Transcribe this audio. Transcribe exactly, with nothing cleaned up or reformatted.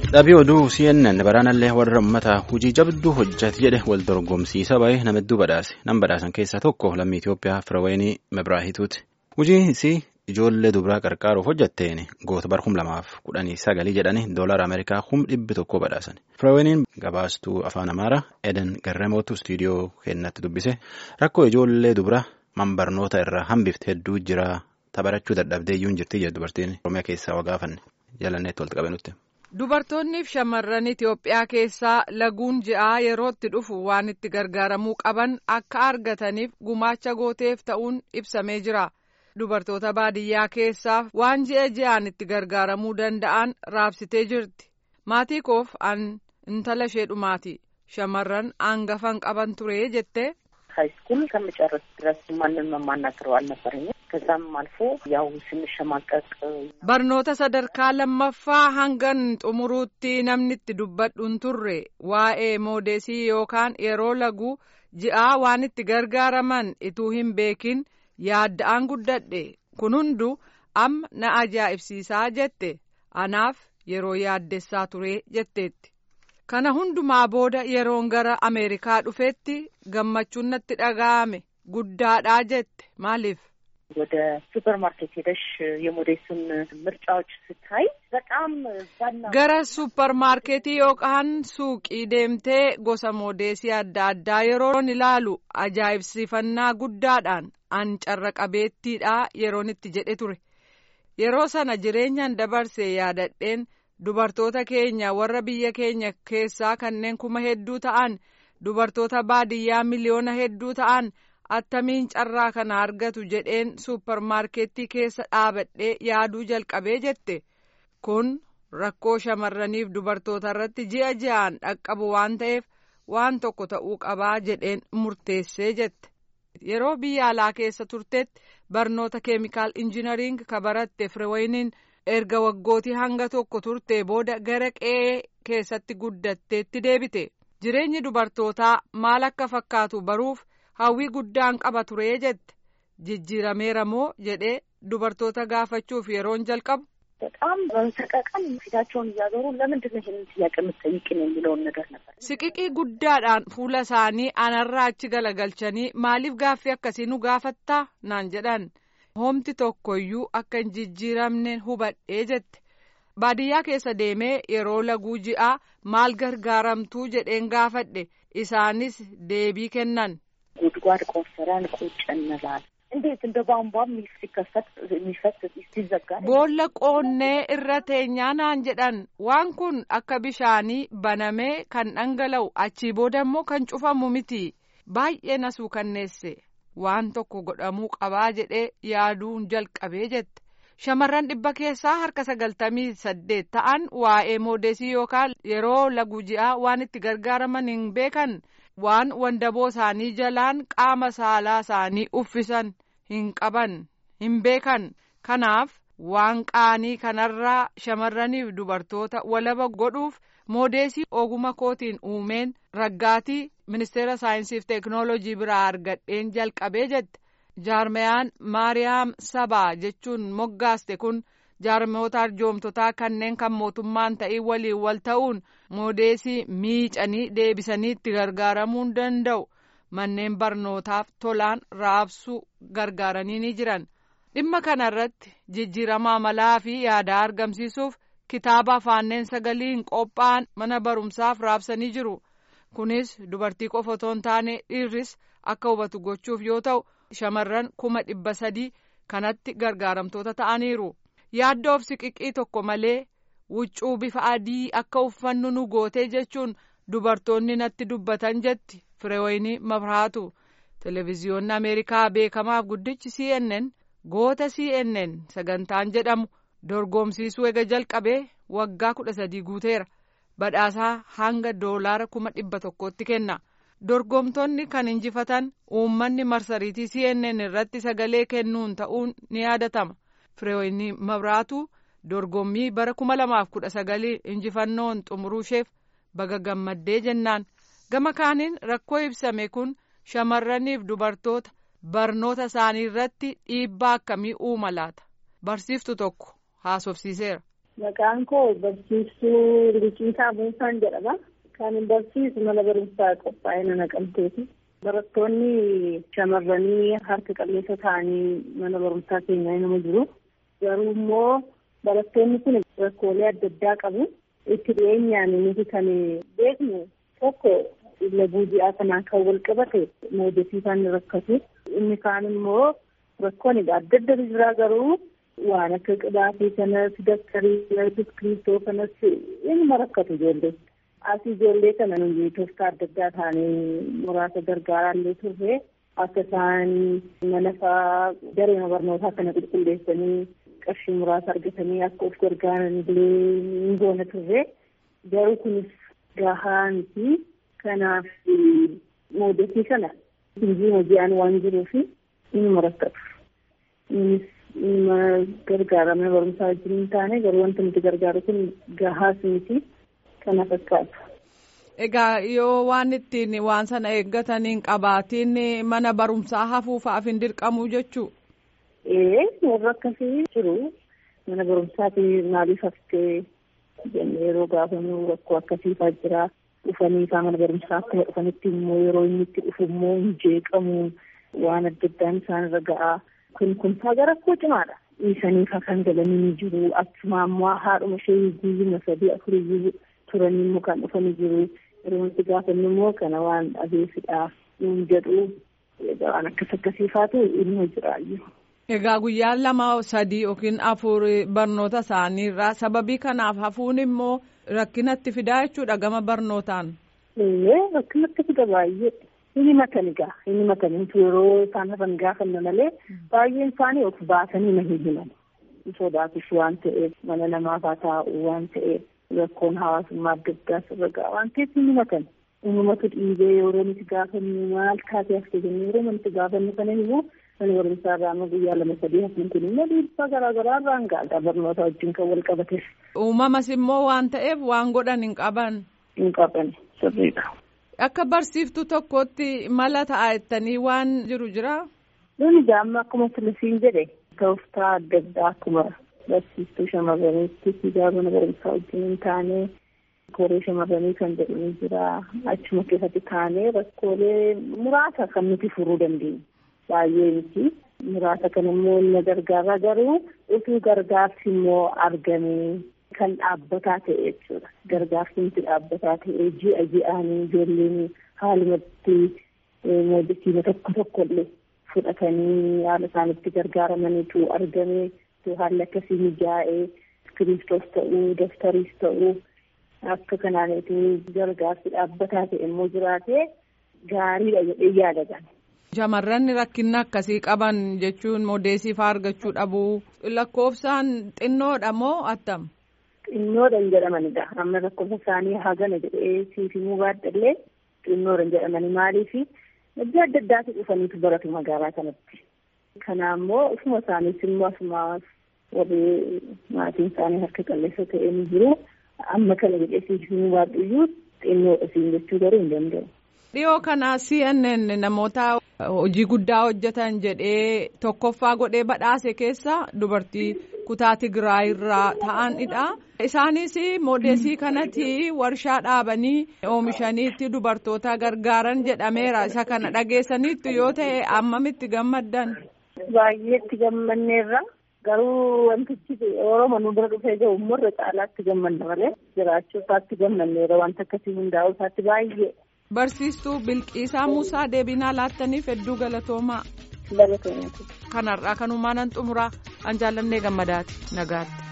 Dhabii oduu C N N baraanallee warra ummata hojii jabduu hojjate jedhe wal dorgomsiisa baay'ee nama hedduu badhaase. Nama badhaasan keessaa tokko lammii Itoophiyaa Firaweenii Mebraahituuti. Hojiin isii ijoollee dubaraa qarqaaruuf hojjatteen goota bara kum lamaaf kudhanii sagalii jedhanii doolara Ameerikaa kum dhibbi tokko badhaasan. Firaweeniin gabaastuu afaan Amaaraa Eden Garramootu istiidiyoo keenyatti dubbise rakkoo ijoollee dubaraa manbarnoota irraa hambifte hedduu jira tapharachuu dadhabdee iyyuu hin jirti jedhu dubartiin Oromiyaa keessaa wagaafanne jalanneetti walitti qabanutti. Dubartoonni fi shamarran Itoophiyaa keessaa laguun ji'aa yerootti dhufu waan itti gargaaramuu qaban akka argataniif gumaacha gooteef ta'uun ibsamee jira. Dubartoota baadiyyaa keessaa waan ji'a ji'aan itti gargaaramuu danda'an raabsitee jirti. Maatii koof an intala ishee dhumaati. Shamarran hangafan qaban ture jettee. ሃይስኩል ከመጨረስ ድረስ ማንንም ማናገረው አልነበረኝም ከዛም አልፎ ያው ስንሸማቀቅ barnoota sadarkaa lammaffaa hangan xumuruutti namni itti dubbadhuun turre waa'ee moodeesii yookaan yeroo laguu ji'aa waan itti gargaaraman ituu hin beekin yaadda'aan guddadhe kun hundu amma na ajaa'ibsiisaa jette anaaf yeroo yaaddessaa ture jetteetti. Kana hundumaa booda yeroon gara Ameerikaa dhufetti gammachuun natti dhaga'ame guddaadhaa jette maaliif? ወደ ሱፐርማርኬት ሄደሽ የሞዴሱን ምርጫዎች ስታይ በጣም gara ሱፐርማርኬtii yookaan suuqii deemtee gosa moodeesii adda addaa yeroon ilaalu ajaa'ibsiifannaa guddaadhaan an carra qabeettiidhaa yeroon itti jedhe ture. Yeroo sana jireenyaan dabarsee yaadadheen dubartoota keenya warra biyya keenya keessaa kanneen kuma hedduu ta'an dubartoota baadiyyaa miliyoona hedduu ta'an attamiin carraa kana argatu jedheen suupparmaarkeettii keessa dhaabadhee yaaduu jalqabee jette. Kun rakkoo shamarraniif dubartoota irratti ji'a ji'aan dhaqqabu waan ta'eef waan tokko ta'uu qabaa jedheen murteessee jette. Yeroo biyya alaa keessa turteetti barnoota keemikaal injinariing ka baratte Firaweeniin erga waggootii hanga tokko turtee booda gara qe'ee keessatti guddatteetti deebite. Jireenyi dubartootaa maal akka fakkaatu baruuf hawwii guddaan qaba ture jette. Jijjiirameera moo jedhee dubartoota gaafachuuf yeroon jalqabu. በጣም በተቀቀን ፊታቸውን እያዞሩ ለምንድን ነው ይሄንን ጥያቄ የምትጠይቂኝ የሚለውን ነገር ነበር. Siqiqii guddaadhaan fuula isaanii anarraa achi galagalchanii maaliif gaaffii akkasii nu gaafattaa naan jedhan. Homti tokkoyyuu akka hin jijjiiramne hubadhee jette. Baadiyyaa keessa deemee yeroo laguu ji'aa maal gargaaramtuu jedheen gaafadhe isaanis deebii kennan. ጉድጓድ ቆፍረን ቁጭ እንላለን እንዴት እንደ ቧንቧ ሲከፈት የሚፈት ሲዘጋ boolla qoonnee irra teenyaa naan jedhan waan kun akka bishaanii banamee kan dhangala'u achii booda immoo kan cufamu miti baay'ee na suukanneesse waan tokko godhamuu qabaa jedhee yaaduun jalqabee jette. Shamarran dhibba keessaa harka sagaltamii saddeet ta'an waa'ee moodeesii yookaan yeroo laguu ji'aa waan itti gargaaraman hin beekan. Waan wandaboo isaanii jalaan qaama saalaa isaanii uffisan hin qaban hin beekan. Kanaaf waan qaanii kanarraa shamarraniif dubartoota walaba godhuuf moodeesii oguma kootiin uumeen raggaatii ministeera saayinsiif teeknooloojii biraa argadheen jalqabee jette. Jaarmayaan Maariyaam Sabaa jechuun moggaaste kun jaarmoota arjoomtotaa kanneen kan mootummaan ta'ii waliin wal ta'uun moodeesii miicanii deebisanii itti gargaaramuu danda'u manneen barnootaaf tolaan raabsuu gargaaranii ni jiran. Dhimma kanarratti jijjiirama amalaa fi yaadaa argamsiisuuf kitaaba afaanneen sagaliin qophaa'an mana barumsaaf raabsanii jiru. Kunis dubartii qofa otoo hin taane dhiirris akka hubatu gochuuf yoo ta'u shamarran kuma dhibba sadii kanatti gargaaramtoota ta'aniiru. Yaaddoof siqiqii tokko malee huccuu bifa adii akka uffannu nu gootee jechuun dubartoonni natti dubbatan jetti Fireweenii Mabraatu. Televiziyoonni Ameerikaa beekamaaf guddichi C N N goota C N N sagantaan jedhamu dorgomsiisuu ega jalqabee waggaa kudha sadii guuteera. Badhaasaa hanga doolaara kuma dhibba tokkootti kenna. Dorgomtoonni kan injifatan uummanni marsariitii C N N irratti sagalee kennuun ta'uun ni yaadatama. Fireweenii Mabraatu dorgommii bara kuma lamaaf kudha sagalii injifannoon xumuruusheef baga gammaddee jennaan. Gama kaaniin rakkoo ibsame kun shamarraniif dubartoota barnoota isaanii irratti dhiibbaa akkamii uuma laata? Barsiiftu tokko haasofsiiseera. Maqaan koo barsiistuu Liqiisaa Buusaan jedhama. Kan barsiisu mana barumsaa qophaa'ina Naqamteeti. Barattoonni shamarranii harka qalleessa ta'anii mana barumsaa keenyaa nama jiru. Garuu immoo barattoonni kun rakkoolee adda addaa qabu. Itti dhiyeenyaan nuti kan beeknu tokko illa buuji'aa kanaan kan wal qabate moodeesii isaan rakkatu. Inni kaan immoo rakkoon adda adda jiraa garuu waan akka qibaatii kanas daktarii iskiriiptoo kanas inni rakkatu ijoollee. Asii ijoollee kana nuyi tooftaa adda addaa ta'anii muraasa gargaaraallee turre akka isaan mana fa'aa daree barnootaa kana qulqulleessanii qarshii muraasa argatanii akka of gargaaran illee ni goona turre. Garuu kunis gahaa miti. Kanaaf moodeesii kana hojii hoji'aan waan jiruuf inni rakkatu. Innis inni gargaaramee barumsaa wajjin hin taane garuu wanti nuti gargaaru kun gahaas miti. Kana fakkaata. Egaa yoo waan ittiin waan sana eeggataniin qabaatiin mana barumsaa hafuufaaf hin dirqamu jechuu? Ee, warra akkasii jiru. Mana barumsaati maaliif haftee jennee yeroo gaafannu rakkoo akkasiifaa jira. Dhufanii isaa mana barumsaa akkuma dhufanitti immoo yeroo inni itti dhufu immoo hin jeeqamu waan adda addaan isaanirra ga'a. Kun kun faagaa rakkoo cimaadha. Dhiisaniif kan galanii jiru. Akkuma ammoo haadhuma ishee guyyuma sadii afurii turanii immoo kan dhufanii jiru. Yeroo wanti gaafannu immoo kana waan adeemsidhaaf nuun jedhu waan akkas akkasiifaatu ilma jiraayyuu. Egaa guyyaan lama sadii yookiin afur barnoota isaaniirraa sababii kanaaf hafuun immoo rakkinatti fidaa jechuudha gama barnootaan. Ee rakkinatti fida baay'ee. Inni matan egaa inni matan yeroo isaan hafan gaafanna malee baay'een isaanii of baasanii na hin himan. Sodaatus waan ta'eef mana namaaf haa taa'u waan ta'eef. Rakkoon hawaasummaa adda addaa sirra ga'a waan ta'eef inni matan uumamatu dhiibee yeroo nuti gaafannu maal taatee haftee jennee yeroo nuti gaafannu kana immoo mana barumsaa irraa amma guyyaa lama sadii hafan kun immoo dhiibbaa garaa garaa irraan ga'a barnoota wajjin kan wal qabateef. Uumamas immoo waan ta'eef waan godhan hin qaban. Hin qaban sirriidha. Akka barsiiftuu tokkotti mala ta'a jettanii waan jiru jira? Nuni gaamma akkuma filisiin jedhe tooftaa adda addaa akkuma. Barsiistuu shamarraniitti fiigaa mana barumsaa wajjin hin taane koree shamarranii kan jedhamu jira. Achuma keessatti taanee rakkoolee muraasa kan nuti furuu dandeenya. Baay'ee miti. Muraasa kan immoo inni gargaara garuu utuu gargaarsi immoo argamee kan dhaabbataa ta'e jechuudha. Gargaarsi nuti dhaabbataa ta'e ji'a ji'aan ijoolleen haalumatti moodeesii tokko tokko illee fudhatanii haala isaanitti gargaaramaniitu argamee. Haalli akkasii mijaa'ee iskiriiptoos ta'uu daftariis ta'uu akka kanaaniitu gargaarsi dhaabbataa ta'e immoo jiraatee gaariidha jedhee yaadagan. Shamarran rakkina akkasii qaban jechuun moodeesii fa'aa argachuu dhabuu lakkoofsaan xinnoodha moo attam? Xinnoodhaan jedhamanidha. Amma lakkoofsa isaanii hagana jedhee siif himuu baadhallee xinnoodhaan jedhamani maaliifi iddoo adda addaatti dhufaniitu baratu magaalaa kanatti. Kana immoo ofuma isaaniis immoo asuma warri maatiin isaanii harka qalleessa ta'ee ni jiru. Amma kana jedhee siif himuu baadhuyyuu xinnoodha siin jechuu garuu hin danda'u. Dhiyoo kana C N N namoota hojii guddaa hojjetan jedhee tokkoffaa godhee badhaase keessa dubartii kutaa Tigraay irraa ta'anidha. Isaanis moodeesii kanatti warshaa dhaabanii oomishaniitti dubartoota gargaaran jedhameera. Isa kana dhageessaniitti yoo ta'e ammamitti gammaddan? Baay'eetti gammanneerra. Garuu wantichi Oromoo nu bira dhufee jiru immoo caalaatti gammanna malee jiraachuu isaatti gammanneera wanta akkasii hundaa'uu isaatti baay'ee. Barsiistuu Bilqiisaa Muusaa deebinaa laattaniif hedduu galatoomaa. Galatoomaa. Kanarraa kanumaan an xumuraa an jaallannee gammadaati nagaatti.